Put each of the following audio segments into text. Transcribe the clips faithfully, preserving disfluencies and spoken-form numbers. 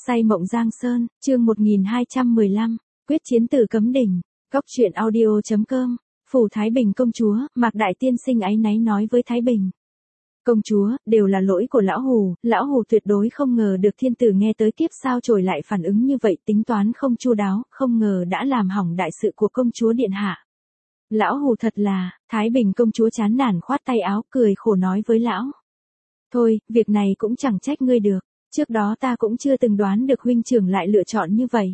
Say mộng Giang Sơn, chương một nghìn hai trăm mười lăm, quyết chiến từ cấm đỉnh. Cốc truyện audio chấm com. Phủ Thái Bình công chúa, Mạc Đại Tiên Sinh áy náy nói với Thái Bình. Công chúa, đều là lỗi của lão hù, lão hù tuyệt đối không ngờ được thiên tử nghe tới tiếp sao trồi lại phản ứng như vậy, tính toán không chu đáo, không ngờ đã làm hỏng đại sự của công chúa điện hạ. Lão hù thật là, Thái Bình công chúa chán nản khoát tay áo, cười khổ nói với lão. Thôi, việc này cũng chẳng trách ngươi được, trước đó ta cũng chưa từng đoán được huynh trưởng lại lựa chọn như vậy.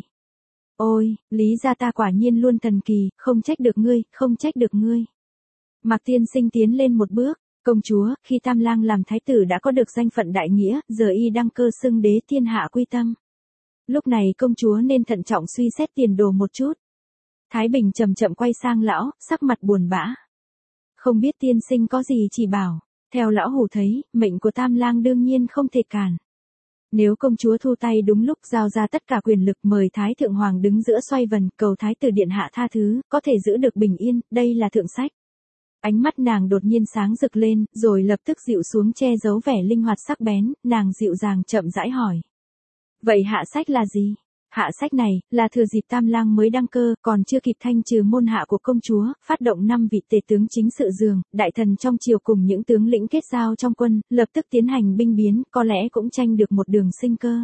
Ôi, lý gia ta quả nhiên luôn thần kỳ, không trách được ngươi, không trách được ngươi. Mạc Tiên Sinh tiến lên một bước. Công chúa, khi Tam Lang làm thái tử đã có được danh phận đại nghĩa, giờ y đăng cơ xưng đế thiên hạ quy tâm. Lúc này công chúa nên thận trọng suy xét tiền đồ một chút. Thái Bình chậm chậm quay sang lão, sắc mặt buồn bã. Không biết tiên sinh có gì chỉ bảo, theo lão hù thấy, mệnh của Tam Lang đương nhiên không thể cản. Nếu công chúa thu tay đúng lúc giao ra tất cả quyền lực mời Thái Thượng Hoàng đứng giữa xoay vần, cầu Thái tử điện hạ tha thứ, có thể giữ được bình yên, đây là thượng sách. Ánh mắt nàng đột nhiên sáng rực lên, rồi lập tức dịu xuống che giấu vẻ linh hoạt sắc bén, nàng dịu dàng chậm rãi hỏi. Vậy hạ sách là gì? Hạ sách này, là thừa dịp Tam Lang mới đăng cơ, còn chưa kịp thanh trừ môn hạ của công chúa, phát động năm vị tể tướng chính sự giường, đại thần trong triều cùng những tướng lĩnh kết giao trong quân, lập tức tiến hành binh biến, có lẽ cũng tranh được một đường sinh cơ.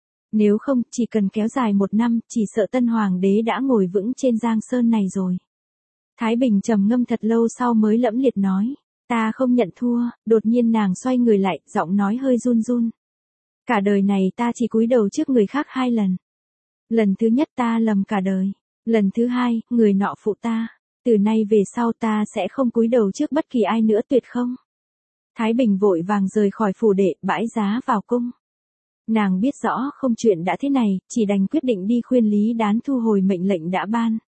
Nếu không, chỉ cần kéo dài một năm, chỉ sợ tân hoàng đế đã ngồi vững trên Giang Sơn này rồi. Thái Bình trầm ngâm thật lâu sau mới lẫm liệt nói, ta không nhận thua, đột nhiên nàng xoay người lại, giọng nói hơi run run. Cả đời này ta chỉ cúi đầu trước người khác hai lần. Lần thứ nhất ta lầm cả đời, lần thứ hai, người nọ phụ ta, từ nay về sau ta sẽ không cúi đầu trước bất kỳ ai nữa tuyệt không. Thái Bình vội vàng rời khỏi phủ đệ, bãi giá vào cung. Nàng biết rõ không chuyện đã thế này, chỉ đành quyết định đi khuyên Lý Đán thu hồi mệnh lệnh đã ban.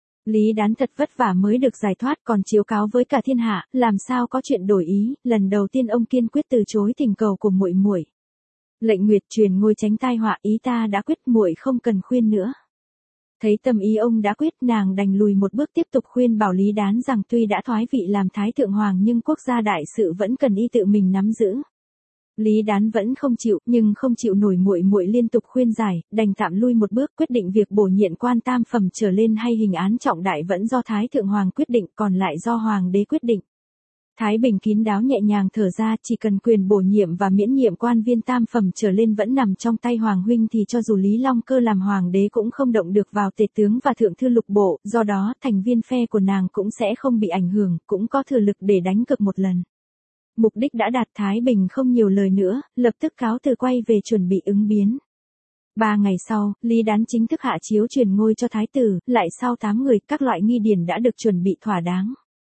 Lý Đán thật vất vả mới được giải thoát còn chiếu cáo với cả thiên hạ, làm sao có chuyện đổi ý, lần đầu tiên ông kiên quyết từ chối thỉnh cầu của muội muội. Lệnh Nguyệt truyền ngôi tránh tai họa, ý ta đã quyết, muội không cần khuyên nữa. Thấy tâm ý ông đã quyết, nàng đành lùi một bước tiếp tục khuyên bảo Lý Đán rằng tuy đã thoái vị làm Thái Thượng Hoàng nhưng quốc gia đại sự vẫn cần y tự mình nắm giữ. Lý Đán vẫn không chịu, nhưng không chịu nổi muội muội liên tục khuyên giải, đành tạm lui một bước, quyết định việc bổ nhiệm quan tam phẩm trở lên hay hình án trọng đại vẫn do Thái Thượng Hoàng quyết định, còn lại do Hoàng đế quyết định. Thái Bình kín đáo nhẹ nhàng thở ra, chỉ cần quyền bổ nhiệm và miễn nhiệm quan viên tam phẩm trở lên vẫn nằm trong tay Hoàng huynh thì cho dù Lý Long Cơ làm Hoàng đế cũng không động được vào tể tướng và thượng thư lục bộ, do đó thành viên phe của nàng cũng sẽ không bị ảnh hưởng, cũng có thừa lực để đánh cược một lần. Mục đích đã đạt, Thái Bình không nhiều lời nữa, lập tức cáo từ quay về chuẩn bị ứng biến. Ba ngày sau, Lý Đán chính thức hạ chiếu truyền ngôi cho Thái tử, lại sau tám người, các loại nghi điển đã được chuẩn bị thỏa đáng.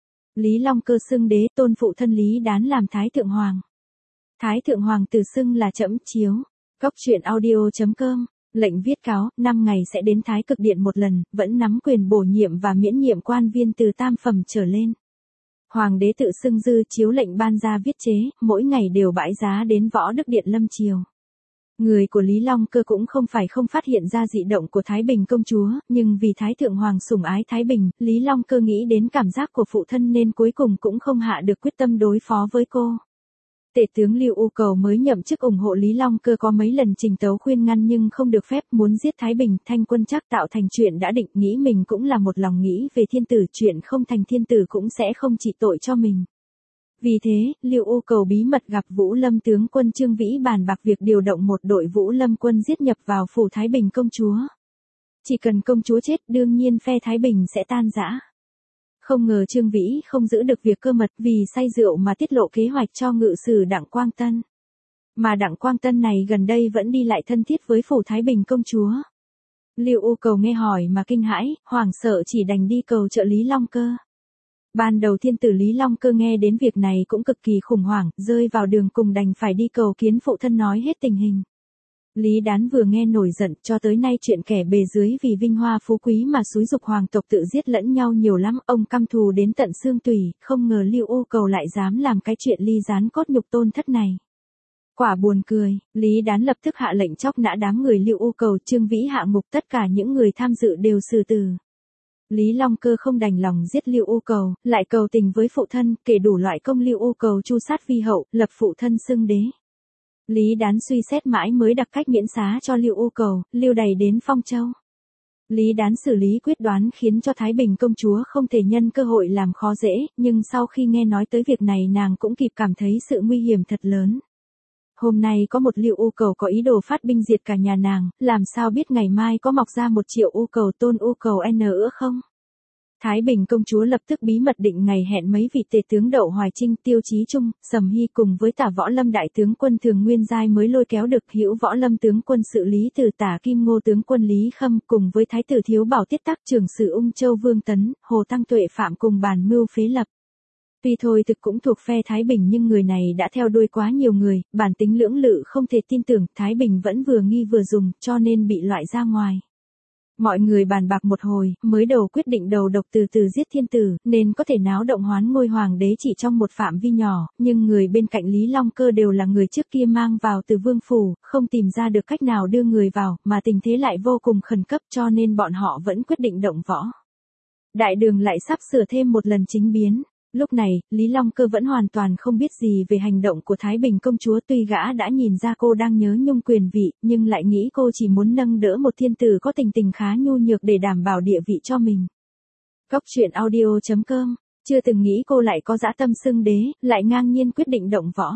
Lý Long Cơ xưng đế, tôn phụ thân Lý Đán làm Thái Thượng Hoàng. Thái Thượng Hoàng tự xưng là trẫm chiếu. Cốc truyện audio chấm com. Lệnh viết cáo, năm ngày sẽ đến Thái Cực Điện một lần, vẫn nắm quyền bổ nhiệm và miễn nhiệm quan viên từ tam phẩm trở lên. Hoàng đế tự xưng dư chiếu lệnh ban ra viết chế, mỗi ngày đều bãi giá đến Võ Đức Điện lâm triều. Người của Lý Long Cơ cũng không phải không phát hiện ra dị động của Thái Bình công chúa, nhưng vì Thái Thượng Hoàng sủng ái Thái Bình, Lý Long Cơ nghĩ đến cảm giác của phụ thân nên cuối cùng cũng không hạ được quyết tâm đối phó với cô. Tể tướng Lưu U Cầu mới nhậm chức ủng hộ Lý Long Cơ có mấy lần trình tấu khuyên ngăn nhưng không được phép, muốn giết Thái Bình, Thanh Quân chắc tạo thành chuyện đã định, nghĩ mình cũng là một lòng nghĩ về thiên tử, chuyện không thành thiên tử cũng sẽ không trị tội cho mình. Vì thế, Lưu U Cầu bí mật gặp Vũ Lâm tướng quân Trương Vĩ bàn bạc việc điều động một đội Vũ Lâm quân giết nhập vào phủ Thái Bình công chúa. Chỉ cần công chúa chết, đương nhiên phe Thái Bình sẽ tan rã. Không ngờ Trương Vĩ không giữ được việc cơ mật, vì say rượu mà tiết lộ kế hoạch cho ngự sử Đặng Quang Tân. Mà Đặng Quang Tân này gần đây vẫn đi lại thân thiết với phủ Thái Bình công chúa. Lưu U Cầu nghe hỏi mà kinh hãi, hoảng sợ chỉ đành đi cầu trợ Lý Long Cơ. Ban đầu thiên tử Lý Long Cơ nghe đến việc này cũng cực kỳ khủng hoảng, rơi vào đường cùng đành phải đi cầu kiến phụ thân nói hết tình hình. Lý Đán vừa nghe nổi giận, cho tới nay chuyện kẻ bề dưới vì vinh hoa phú quý mà xúi dục hoàng tộc tự giết lẫn nhau nhiều lắm, ông căm thù đến tận xương tủy, không ngờ Lưu U Cầu lại dám làm cái chuyện ly gián cốt nhục tôn thất này. Quả buồn cười, Lý Đán lập tức hạ lệnh chóc nã đám người Lưu U Cầu, Trương Vĩ hạ ngục, tất cả những người tham dự đều xử tử. Lý Long Cơ không đành lòng giết Lưu U Cầu, lại cầu tình với phụ thân, kể đủ loại công Lưu U Cầu chu sát vi hậu, lập phụ thân xưng đế. Lý Đán suy xét mãi mới đặt cách miễn xá cho Lưu U Cầu, lưu đày đến Phong Châu. Lý Đán xử lý quyết đoán khiến cho Thái Bình công chúa không thể nhân cơ hội làm khó dễ, nhưng sau khi nghe nói tới việc này nàng cũng kịp cảm thấy sự nguy hiểm thật lớn. Hôm nay có một Lưu U Cầu có ý đồ phát binh diệt cả nhà nàng, làm sao biết ngày mai có mọc ra một triệu U Cầu Tôn U Cầu N nữa không? Thái Bình công chúa lập tức bí mật định ngày hẹn mấy vị tề tướng Đậu Hoài Trinh, Tiêu Chí Trung, Sầm Hy cùng với Tả Võ Lâm đại tướng quân Thường Nguyên Giai mới lôi kéo được Hữu Võ Lâm tướng quân sự Lý Từ Tả Kim Ngô tướng quân Lý Khâm cùng với Thái tử Thiếu Bảo Tiết Tác trưởng sử Ung Châu Vương Tấn, Hồ Tăng Tuệ Phạm cùng bàn mưu phế lập. Tuy thôi thực cũng thuộc phe Thái Bình nhưng người này đã theo đuôi quá nhiều người, bản tính lưỡng lự không thể tin tưởng, Thái Bình vẫn vừa nghi vừa dùng, cho nên bị loại ra ngoài. Mọi người bàn bạc một hồi, mới đầu quyết định đầu độc từ từ giết thiên tử, nên có thể náo động hoán ngôi hoàng đế chỉ trong một phạm vi nhỏ, nhưng người bên cạnh Lý Long Cơ đều là người trước kia mang vào từ vương phủ, không tìm ra được cách nào đưa người vào, mà tình thế lại vô cùng khẩn cấp cho nên bọn họ vẫn quyết định động võ. Đại đường lại sắp sửa thêm một lần chính biến. Lúc này, Lý Long Cơ vẫn hoàn toàn không biết gì về hành động của Thái Bình công chúa, tuy gã đã nhìn ra cô đang nhớ nhung quyền vị, nhưng lại nghĩ cô chỉ muốn nâng đỡ một thiên tử có tình tình khá nhu nhược để đảm bảo địa vị cho mình. Góc truyện audio chấm com, chưa từng nghĩ cô lại có dã tâm xưng đế, lại ngang nhiên quyết định động võ.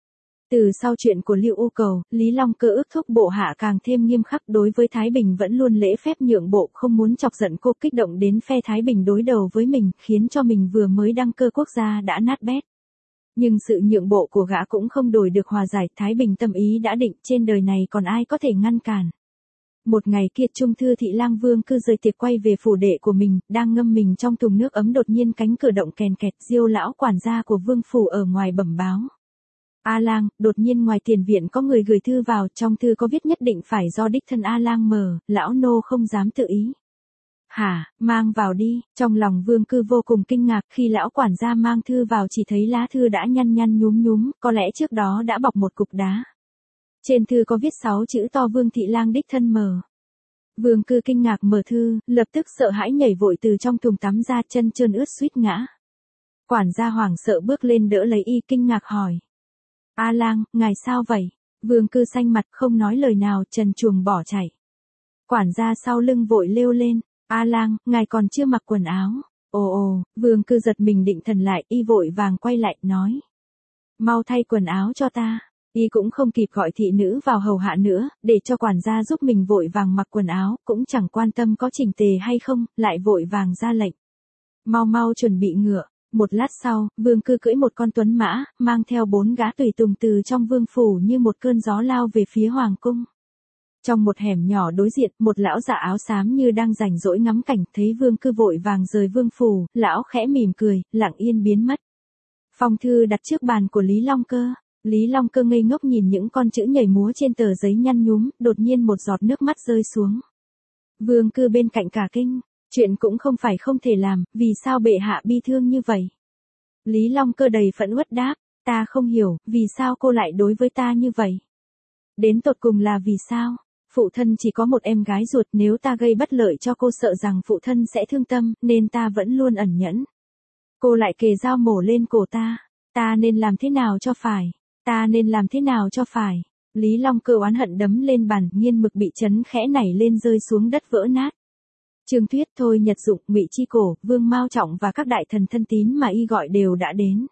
Từ sau chuyện của Lưu U Cầu, Lý Long Cơ ước thúc bộ hạ càng thêm nghiêm khắc, đối với Thái Bình vẫn luôn lễ phép nhượng bộ, không muốn chọc giận cô, kích động đến phe Thái Bình đối đầu với mình, khiến cho mình vừa mới đăng cơ quốc gia đã nát bét. Nhưng sự nhượng bộ của gã cũng không đổi được hòa giải, Thái Bình tâm ý đã định, trên đời này còn ai có thể ngăn cản. Một ngày kia Trung Thư Thị Lang Vương Cư rời tiệc quay về phủ đệ của mình, đang ngâm mình trong thùng nước ấm, đột nhiên cánh cửa động kèn kẹt, Diêu lão quản gia của vương phủ ở ngoài bẩm báo. A Lang, đột nhiên ngoài tiền viện có người gửi thư vào, trong thư có viết nhất định phải do đích thân A Lang mở, lão nô không dám tự ý. Hả, mang vào đi, trong lòng Vương Cư vô cùng kinh ngạc khi lão quản gia mang thư vào, chỉ thấy lá thư đã nhăn nhăn nhúm nhúm, có lẽ trước đó đã bọc một cục đá. Trên thư có viết sáu chữ to Vương Thị Lang đích thân mở. Vương Cư kinh ngạc mở thư, lập tức sợ hãi nhảy vội từ trong thùng tắm ra, chân trơn ướt suýt ngã. Quản gia hoảng sợ bước lên đỡ lấy y, kinh ngạc hỏi. A Lang, ngài sao vậy? Vương Cư xanh mặt không nói lời nào, trần truồng bỏ chạy. Quản gia sau lưng vội lêu lên. A Lang, ngài còn chưa mặc quần áo. Ồ ồ, Vương Cư giật mình định thần lại, y vội vàng quay lại, nói. Mau thay quần áo cho ta. Y cũng không kịp gọi thị nữ vào hầu hạ nữa, để cho quản gia giúp mình vội vàng mặc quần áo, cũng chẳng quan tâm có chỉnh tề hay không, lại vội vàng ra lệnh. Mau mau chuẩn bị ngựa. Một lát sau, Vương Cư cưỡi một con tuấn mã, mang theo bốn gã tùy tùng từ trong vương phủ như một cơn gió lao về phía hoàng cung. Trong một hẻm nhỏ đối diện, một lão già áo xám như đang rảnh rỗi ngắm cảnh, thấy Vương Cư vội vàng rời vương phủ, lão khẽ mỉm cười, lặng yên biến mất. Phong thư đặt trước bàn của Lý Long Cơ. Lý Long Cơ ngây ngốc nhìn những con chữ nhảy múa trên tờ giấy nhăn nhúm, đột nhiên một giọt nước mắt rơi xuống. Vương Cư bên cạnh cả kinh. Chuyện cũng không phải không thể làm, vì sao bệ hạ bi thương như vậy? Lý Long Cơ đầy phẫn uất đáp, ta không hiểu, vì sao cô lại đối với ta như vậy? Đến tột cùng là vì sao? Phụ thân chỉ có một em gái ruột, nếu ta gây bất lợi cho cô sợ rằng phụ thân sẽ thương tâm, nên ta vẫn luôn ẩn nhẫn. Cô lại kề dao mổ lên cổ ta, ta nên làm thế nào cho phải? Ta nên làm thế nào cho phải? Lý Long Cơ oán hận đấm lên bàn, nghiên mực bị chấn khẽ nảy lên rơi xuống đất vỡ nát. Trương Thuyết, Thôi Nhật Dụng, Ngụy Chi Cổ, Vương Mao Trọng và các đại thần thân tín mà y gọi đều đã đến.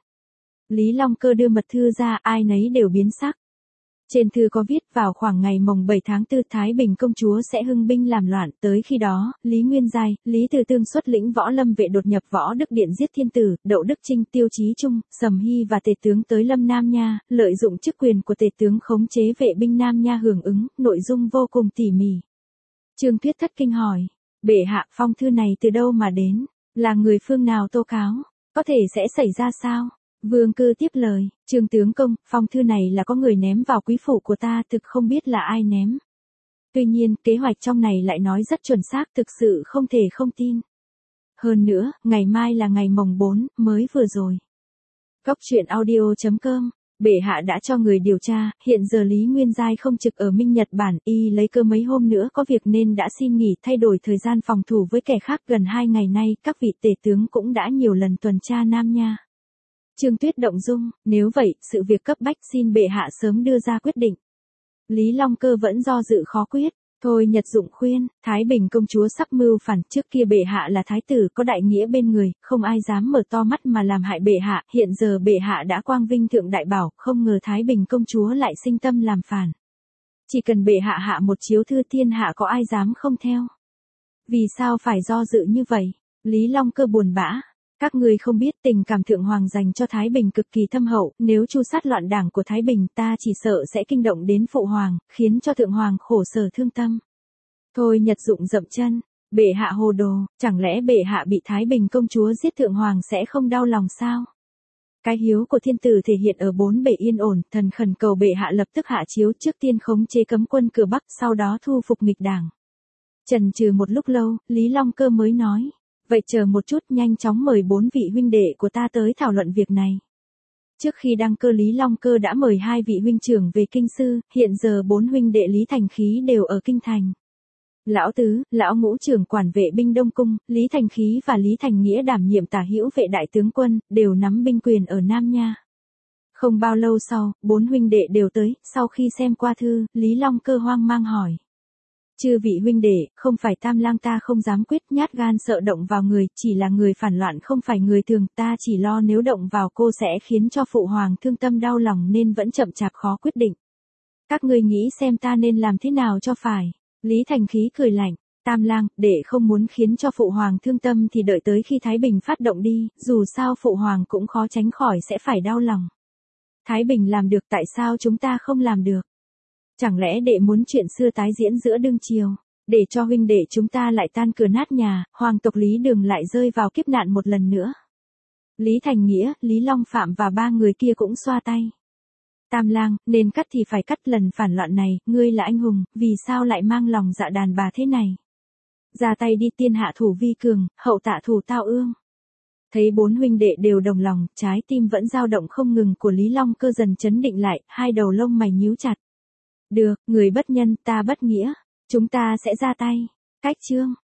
Lý Long Cơ đưa mật thư ra, ai nấy đều biến sắc. Trên thư có viết vào khoảng ngày mồng bảy tháng tư Thái Bình công chúa sẽ hưng binh làm loạn, tới khi đó, Lý Nguyên Giai, Lý Từ Tương xuất lĩnh võ lâm vệ đột nhập Võ Đức Điện giết thiên tử, Đậu Đức Trinh, Tiêu Chí Trung, Sầm Hy và tề tướng tới Lâm Nam Nha, lợi dụng chức quyền của tề tướng khống chế vệ binh Nam Nha hưởng ứng, nội dung vô cùng tỉ mỉ. Trương Thuyết thất kinh hỏi. Bệ hạ, phong thư này từ đâu mà đến? Là người phương nào tố cáo? Có thể sẽ xảy ra sao? Vương Cư tiếp lời, Trương tướng công, phong thư này là có người ném vào quý phủ của ta, thực không biết là ai ném. Tuy nhiên, kế hoạch trong này lại nói rất chuẩn xác, thực sự không thể không tin. Hơn nữa, ngày mai là ngày mồng bốn, mới vừa rồi. Góc truyện audio chấm com, bệ hạ đã cho người điều tra, hiện giờ Lý Nguyên Giai không trực ở Minh Nhật Bản, y lấy cơ mấy hôm nữa có việc nên đã xin nghỉ thay đổi thời gian phòng thủ với kẻ khác. Gần hai ngày nay, các vị tể tướng cũng đã nhiều lần tuần tra Nam Nha. Trương Tuyết động dung, nếu vậy, sự việc cấp bách xin bệ hạ sớm đưa ra quyết định. Lý Long Cơ vẫn do dự khó quyết. Thôi Nhật Dụng khuyên, Thái Bình công chúa sắp mưu phản, trước kia bệ hạ là thái tử có đại nghĩa bên người, không ai dám mở to mắt mà làm hại bệ hạ, hiện giờ bệ hạ đã quang vinh thượng đại bảo, không ngờ Thái Bình công chúa lại sinh tâm làm phản. Chỉ cần bệ hạ hạ một chiếu thư thiên hạ có ai dám không theo. Vì sao phải do dự như vậy? Lý Long Cơ buồn bã. Các người không biết tình cảm thượng hoàng dành cho Thái Bình cực kỳ thâm hậu, nếu chu sát loạn đảng của Thái Bình ta chỉ sợ sẽ kinh động đến phụ hoàng, khiến cho thượng hoàng khổ sở thương tâm. Thôi Nhật Dụng dậm chân, bệ hạ hồ đồ, chẳng lẽ bệ hạ bị Thái Bình công chúa giết thượng hoàng sẽ không đau lòng sao? Cái hiếu của thiên tử thể hiện ở bốn bề yên ổn, thần khẩn cầu bệ hạ lập tức hạ chiếu trước tiên khống chế cấm quân cửa Bắc, sau đó thu phục nghịch đảng. Chần chừ một lúc lâu, Lý Long Cơ mới nói. Vậy chờ một chút, nhanh chóng mời bốn vị huynh đệ của ta tới thảo luận việc này. Trước khi đăng cơ Lý Long Cơ đã mời hai vị huynh trưởng về kinh sư, hiện giờ bốn huynh đệ Lý Thành Khí đều ở kinh thành. Lão tứ, lão ngũ trưởng quản vệ binh Đông Cung, Lý Thành Khí và Lý Thành Nghĩa đảm nhiệm tả hữu vệ đại tướng quân, đều nắm binh quyền ở Nam Nha. Không bao lâu sau, bốn huynh đệ đều tới, sau khi xem qua thư, Lý Long Cơ hoang mang hỏi. Chư vị huynh đệ, không phải Tam Lang ta không dám quyết, nhát gan sợ động vào người, chỉ là người phản loạn không phải người thường, ta chỉ lo nếu động vào cô sẽ khiến cho phụ hoàng thương tâm đau lòng nên vẫn chậm chạp khó quyết định. Các ngươi nghĩ xem ta nên làm thế nào cho phải. Lý Thành Khí cười lạnh, Tam Lang, để không muốn khiến cho phụ hoàng thương tâm thì đợi tới khi Thái Bình phát động đi, dù sao phụ hoàng cũng khó tránh khỏi sẽ phải đau lòng. Thái Bình làm được tại sao chúng ta không làm được? Chẳng lẽ đệ muốn chuyện xưa tái diễn giữa đương triều, để cho huynh đệ chúng ta lại tan cửa nát nhà, hoàng tộc Lý Đường lại rơi vào kiếp nạn một lần nữa. Lý Thành Nghĩa, Lý Long Phạm và ba người kia cũng xoa tay. Tam Lang, nên cắt thì phải cắt, lần phản loạn này, ngươi là anh hùng, vì sao lại mang lòng dạ đàn bà thế này? Ra tay đi, tiên hạ thủ vi cường, hậu tạ thủ tao ương. Thấy bốn huynh đệ đều đồng lòng, trái tim vẫn dao động không ngừng của Lý Long Cơ dần chấn định lại, hai đầu lông mày nhíu chặt. Được, người bất nhân, ta bất nghĩa. Chúng ta sẽ ra tay. Cách chương.